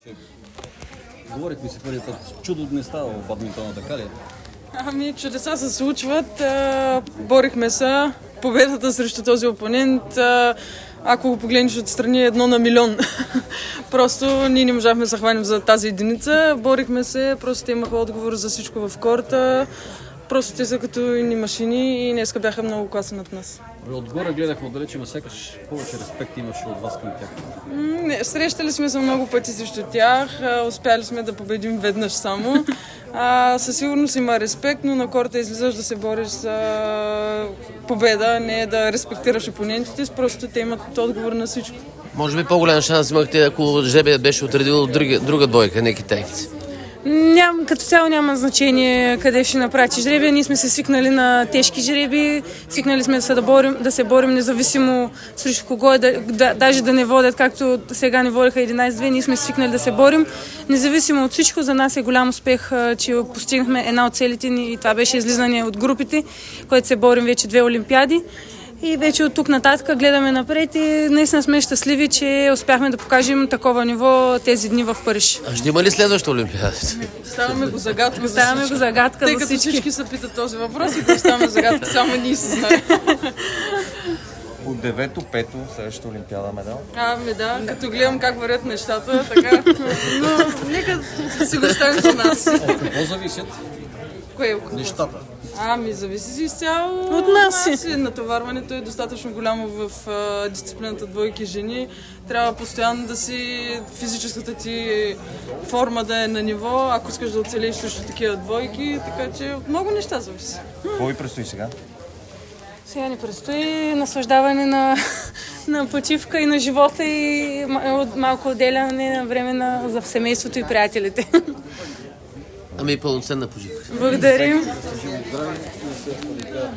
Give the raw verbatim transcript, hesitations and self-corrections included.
Говорихме си първи път, чудо не става в бадминтона, така ли? Ами, чудеса се случват. Борихме се. Победата срещу този опонент, ако го погледнеш отстрани, е едно на милион. Просто ние не можахме да се хванем за тази единица. Борихме се, просто те имаха отговор за всичко в корта. Просто те са като едни машини и днеска бяха много класни над нас. Отгоре гледахме отдалече, но сякаш повече респект имаше от вас към тях. Не, срещали сме се много пъти срещу тях, успяли сме да победим веднъж само. А, със сигурност има респект, но на корта излизаш да се бориш за победа, не да респектираш опонентите, просто те имат отговор на всичко. Може би по-голям шанс имахте, ако жребият беше отредил друга, друга двойка, не китайци. Ням, като цяло няма значение къде ще направи жребия. Ние сме се свикнали на тежки жреби, свикнали сме да се, да борим, да се борим независимо срещу кого е, да, да, даже да не водят, както сега не водиха единайсет две, ние сме свикнали да се борим. Независимо от всичко, за нас е голям успех, че постигнахме една от целите ни и това беше излизане от групите, което се борим вече две олимпиади. И вече от тук нататък гледаме напред и наистина сме щастливи, че успяхме да покажем такова ниво тези дни в Париж. А ще има ли следваща олимпиада? Ставаме го загадка за Ставаме всички. го загадка Тъй за като всички. всички се питат този въпрос и го ставаме загадка, само ние се знаем. От девето, пето, следващата олимпиада медал. Ами да, като гледам как вървят нещата, така. Но нека да си го ставим за нас. От какво зависят Кое? нещата? Ами, зависи си изцяло От нас. Натоварването е достатъчно голямо в а, дисциплината двойки жени. Трябва постоянно да си физическата ти форма да е на ниво, ако искаш да оцелееш срещу такива двойки, така че от много неща зависи. Какво ви предстои сега? Сега ни предстои наслаждаване на, на почивка и на живота и малко отделяне на време на, за семейството и приятелите. Ами пълноценна почивка. Благодарим.